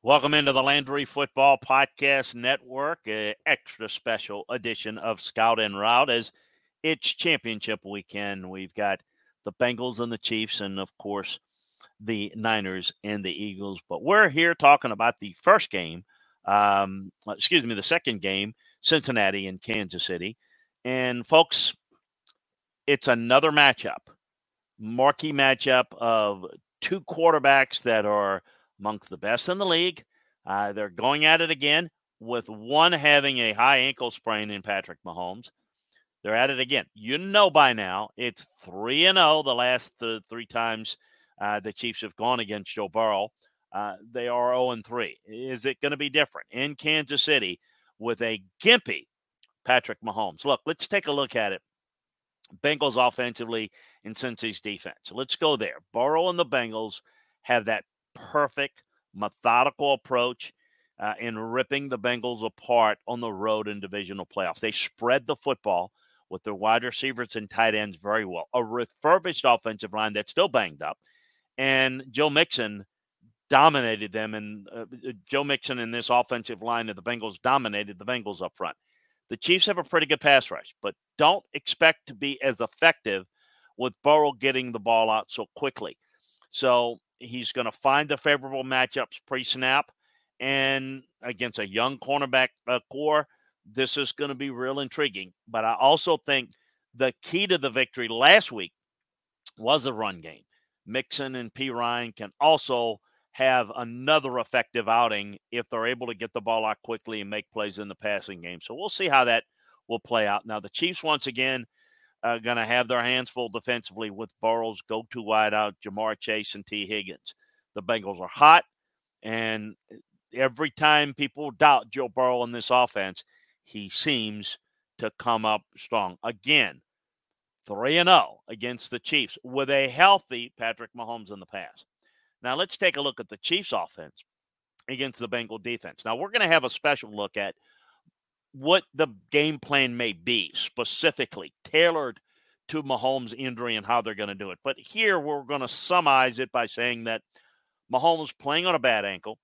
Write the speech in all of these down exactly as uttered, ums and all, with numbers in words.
Welcome into the Landry Football Podcast Network, an extra special edition of Scout en Route as it's championship weekend. We've got the Bengals and the Chiefs and, of course, the Niners and the Eagles. But we're here talking about the first game, um, excuse me, the second game, Cincinnati and Kansas City. And, folks, it's another matchup, marquee matchup of two quarterbacks that are amongst the best in the league. Uh, they're going at it again with one having a high ankle sprain in Patrick Mahomes. They're at it again. You know by now it's three and oh the last th- three times uh, the Chiefs have gone against Joe Burrow. Uh, they are oh and three. Is it going to be different in Kansas City with a gimpy Patrick Mahomes? Look, let's take a look at it. Bengals offensively and Cincy's defense. Let's go there. Burrow and the Bengals have that perfect, methodical approach uh, in ripping the Bengals apart on the road in divisional playoffs. They spread the football with their wide receivers and tight ends very well. A refurbished offensive line that's still banged up. And Joe Mixon dominated them. And uh, Joe Mixon in this offensive line of the Bengals dominated the Bengals up front. The Chiefs have a pretty good pass rush, but don't expect to be as effective with Burrow getting the ball out so quickly. So he's going to find the favorable matchups pre-snap, and against a young cornerback uh, core, this is going to be real intriguing. But I also think the key to the victory last week was the run game. Mixon and P. Ryan can also have another effective outing if they're able to get the ball out quickly and make plays in the passing game. So we'll see how that will play out. Now, the Chiefs, once again, are going to have their hands full defensively with Burrow's go-to wideout, Jamar Chase and T. Higgins. The Bengals are hot, and every time people doubt Joe Burrow in this offense, he seems to come up strong. Again, three and oh against the Chiefs with a healthy Patrick Mahomes in the pass. Now, let's take a look at the Chiefs offense against the Bengal defense. Now, we're going to have a special look at what the game plan may be, specifically tailored to Mahomes' injury and how they're going to do it. But here we're going to summarize it by saying that Mahomes, playing on a bad ankle,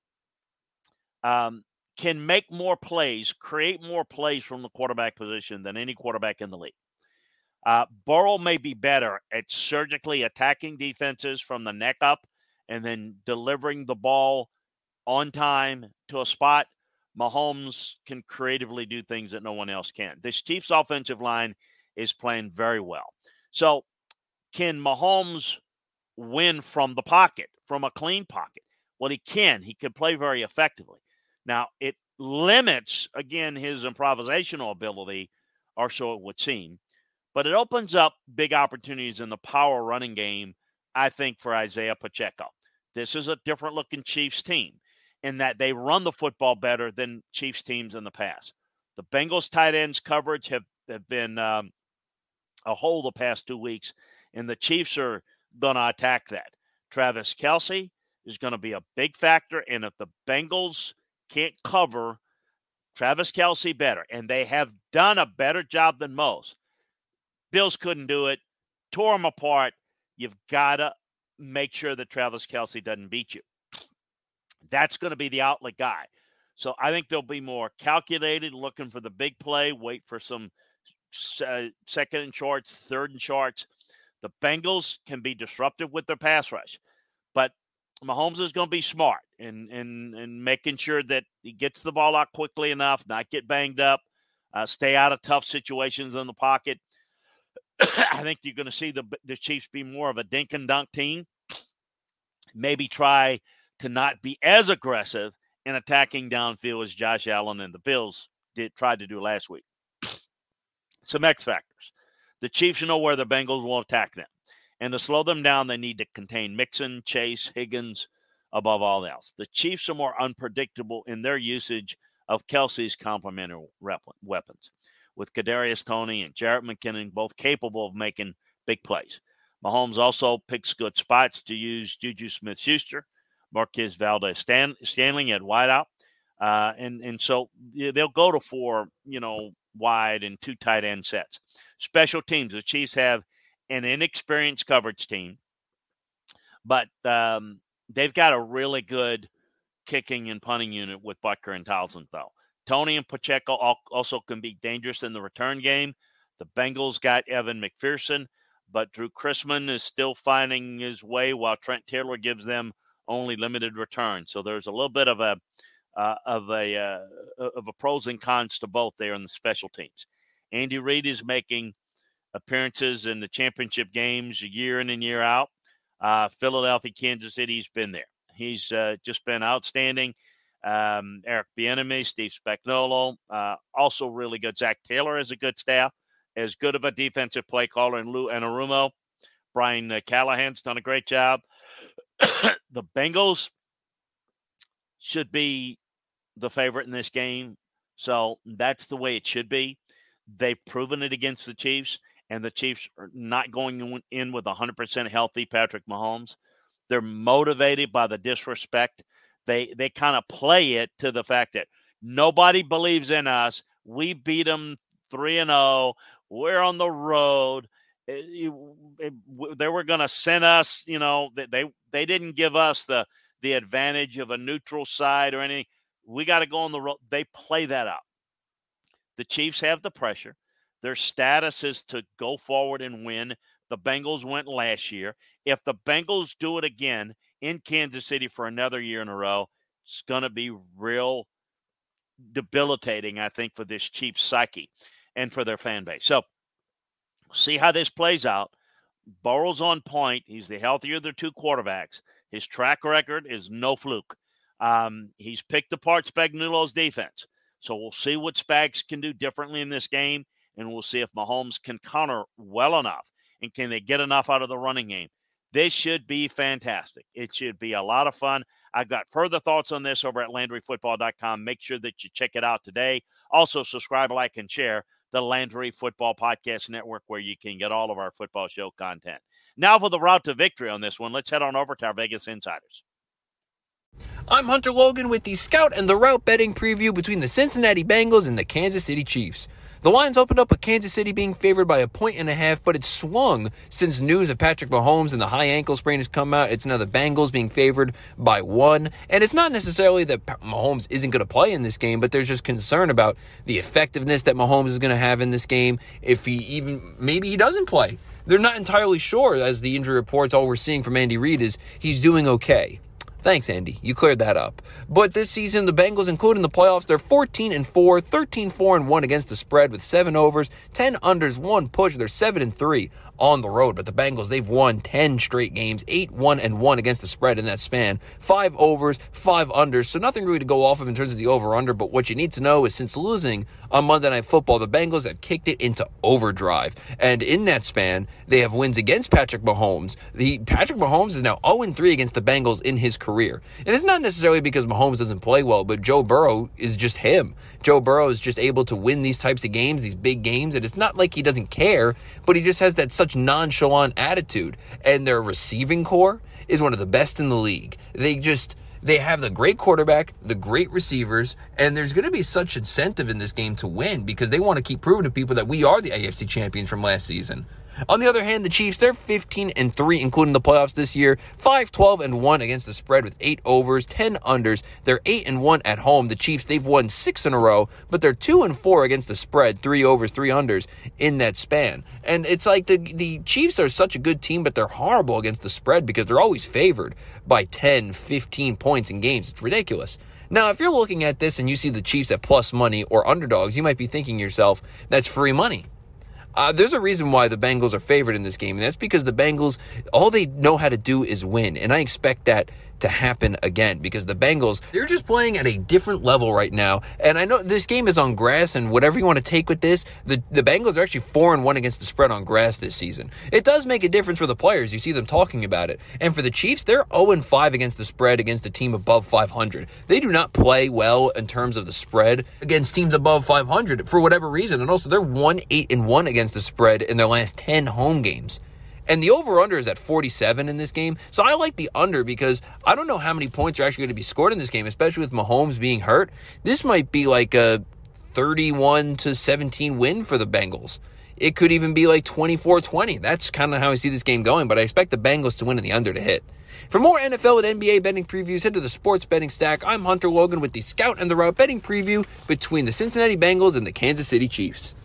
um, can make more plays, create more plays from the quarterback position than any quarterback in the league. Uh, Burrow may be better at surgically attacking defenses from the neck up and then delivering the ball on time to a spot. Mahomes can creatively do things that no one else can. This Chiefs offensive line is playing very well. So can Mahomes win from the pocket, from a clean pocket? Well, he can. He can play very effectively. Now, it limits, again, his improvisational ability, or so it would seem, but it opens up big opportunities in the power running game, I think, for Isaiah Pacheco. This is a different-looking Chiefs team in that they run the football better than Chiefs teams in the past. The Bengals tight ends coverage have, have been um, a hole the past two weeks, and the Chiefs are going to attack that. Travis Kelce is going to be a big factor, and if the Bengals can't cover Travis Kelce better, and they have done a better job than most, Bills couldn't do it, tore them apart. You've got to make sure that Travis Kelce doesn't beat you. That's going to be the outlet guy. So I think they'll be more calculated, looking for the big play, wait for some uh, second and shorts, third and shorts. The Bengals can be disruptive with their pass rush, but Mahomes is going to be smart in, in, in making sure that he gets the ball out quickly enough, not get banged up, uh, stay out of tough situations in the pocket. I think you're going to see the, the Chiefs be more of a dink and dunk team. Maybe try to not be as aggressive in attacking downfield as Josh Allen and the Bills did tried to do last week. Some X factors. The Chiefs know where the Bengals will attack them. And to slow them down, they need to contain Mixon, Chase, Higgins, above all else. The Chiefs are more unpredictable in their usage of Kelce's complementary weapons, with Kadarius Toney and Jarrett McKinnon both capable of making big plays. Mahomes also picks good spots to use Juju Smith-Schuster, Marquez Valdes-Scantling at wideout. Uh, and, and so they'll go to four, you know, wide and two tight end sets. Special teams. The Chiefs have an inexperienced coverage team, but um, they've got a really good kicking and punting unit with Butker and Townsend, though. Tony and Pacheco also can be dangerous in the return game. The Bengals got Evan McPherson, but Drew Chrisman is still finding his way while Trent Taylor gives them only limited return. So there's a little bit of a uh, of a uh, of a pros and cons to both there in the special teams. Andy Reid is making appearances in the championship games year in and year out. Uh, Philadelphia, Kansas City, he's been there. He's uh, just been outstanding. Um, Eric Bieniemy, Steve Spagnuolo, uh, also really good. Zach Taylor is a good staff, as good of a defensive play caller in Lou Anarumo. Brian uh, Callahan's done a great job. The Bengals should be the favorite in this game, so that's the way it should be. They've proven it against the Chiefs, and the Chiefs are not going in with one hundred percent healthy Patrick Mahomes. They're motivated by the disrespect. They they kind of play it to the fact that nobody believes in us. We beat them three and oh. We're on the road. It, it, it, they were going to send us, you know, they they didn't give us the, the advantage of a neutral side or anything. We got to go on the road. They play that out. The Chiefs have the pressure. Their status is to go forward and win. The Bengals went last year. If the Bengals do it again in Kansas City for another year in a row, it's going to be real debilitating, I think, for this Chiefs psyche and for their fan base. So see how this plays out. Burrow's on point. He's the healthier of the two quarterbacks. His track record is no fluke. Um, he's picked apart Spagnuolo's defense. So we'll see what Spags can do differently in this game, and we'll see if Mahomes can counter well enough, and can they get enough out of the running game. This should be fantastic. It should be a lot of fun. I've got further thoughts on this over at Landry Football dot com. Make sure that you check it out today. Also, subscribe, like, and share the Landry Football Podcast Network, where you can get all of our football show content. Now for the route to victory on this one, let's head on over to our Vegas Insiders. I'm Hunter Logan with the Scout and the Route betting preview between the Cincinnati Bengals and the Kansas City Chiefs. The lines opened up with Kansas City being favored by a point and a half, but it's swung since news of Patrick Mahomes and the high ankle sprain has come out. It's now the Bengals being favored by one. And it's not necessarily that Mahomes isn't going to play in this game, but there's just concern about the effectiveness that Mahomes is going to have in this game. If he even, maybe he doesn't play. They're not entirely sure, as the injury reports, all we're seeing from Andy Reid is he's doing okay. Thanks, Andy. You cleared that up. But this season, the Bengals, including the playoffs, they're fourteen and four, thirteen four and one against the spread with seven overs, ten unders, one push. They're seven and three on the road. But the Bengals, they've won ten straight games, eight one and one against the spread in that span, five overs, five unders. So nothing really to go off of in terms of the over-under. But what you need to know is since losing on Monday Night Football, the Bengals have kicked it into overdrive. And in that span, they have wins against Patrick Mahomes. The Patrick Mahomes is now oh and three against the Bengals in his career. Career. And it's not necessarily because Mahomes doesn't play well, but Joe Burrow is just him. Joe Burrow is just able to win these types of games, these big games, and it's not like he doesn't care, but he just has that such nonchalant attitude. And their receiving core is one of the best in the league. They just, they have the great quarterback, the great receivers, and there's going to be such incentive in this game to win because they want to keep proving to people that we are the A F C champions from last season. On the other hand, the Chiefs, they're fifteen and three, including the playoffs this year, five twelve and one against the spread with eight overs, ten unders. They're eight and one at home. The Chiefs, they've won six in a row, but they're two and four against the spread, three overs, three unders in that span. And it's like the, the Chiefs are such a good team, but they're horrible against the spread because they're always favored by ten, fifteen points in games. It's ridiculous. Now, if you're looking at this and you see the Chiefs at plus money or underdogs, you might be thinking to yourself, that's free money. Uh, there's a reason why the Bengals are favored in this game, and that's because the Bengals, all they know how to do is win, and I expect that to happen again because the Bengals, they're just playing at a different level right now. And I know this game is on grass, and whatever you want to take with this, the, the Bengals are actually four and one against the spread on grass this season. It does make a difference for the players. You see them talking about it. And for the Chiefs, they're oh and five against the spread against a team above five hundred. They do not play well in terms of the spread against teams above five hundred for whatever reason. And also, they're one eight and one against the spread in their last ten home games. And the over-under is at forty-seven in this game. So I like the under because I don't know how many points are actually going to be scored in this game, especially with Mahomes being hurt. This might be like a thirty-one to seventeen win for the Bengals. it could even be like twenty-four twenty. That's kind of how I see this game going, but I expect the Bengals to win and the under to hit. For more N F L and N B A betting previews, head to the Sports Betting Stack. I'm Hunter Logan with the Scout and the Route betting preview between the Cincinnati Bengals and the Kansas City Chiefs.